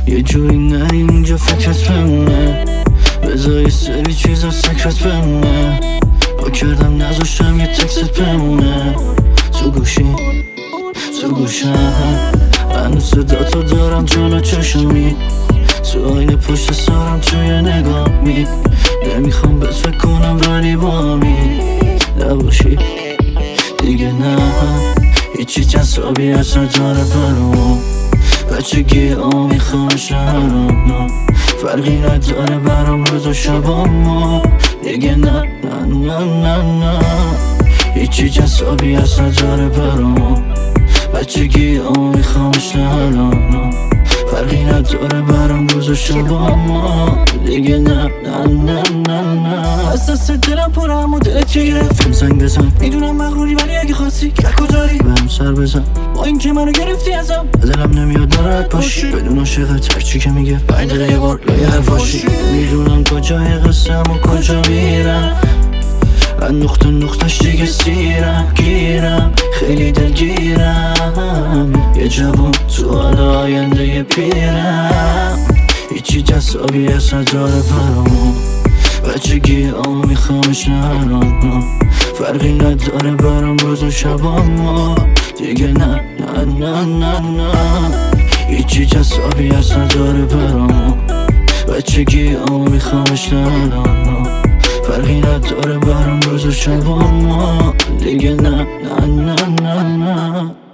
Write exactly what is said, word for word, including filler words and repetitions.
یه جوری نری اینجا فکرت بمونه، بذار یه سری چیزا سکرت بمونه. با کردم نذاشتم یه تکست بمونه تو گوشی تو گوشم. هنوز صدا تو دارم جلو چشمی، تو آینه پشت سرم توی نگامی. نمیخوام بهت فکر کنم ولی با می نباشی دیگه. نه هیچی جذابی اصلا داره برام، بچگی ها میخوامش نهارم. فرقی نداره برام روز و شبا ما دیگه. نه نه نه نه نه هیچی جذابی اصلا داره برام، بچگی ها میخوامش نهارم. فرقی نداره برام روز و شبا ما دیگه. نه نه نه نه نه از دست دلم پرم و دلت چه گرفت؟ زنگ بزن، میدونم مغروری ولی اگه خواستی گر کجایی بهم سر بزن. با این که منو گرفتی ازم دلم نمیاد ناراحت باشی، بدون عاشقت هرچی که میگه پنج دقیقه یه بار لایه حرفاشی. میدونم کجای قصم و کجا میرم، از نقطه نقطهش دیگه سیرم گیرم. خیلی دلگیرم یه جوان تو حال آینده یه پیرم. هیچی جذابی اصلا داره برام، بچگی ها میخوامش نهارم. فرقی نداره برام روز و شبا ما دیگه. نه نه نه نه نه هیچی جذابی اصلا داره برام، بچگی ها میخوامش نهارم. فرقی نداره برام روز و شبا ما دیگه. نه نه نه نه نه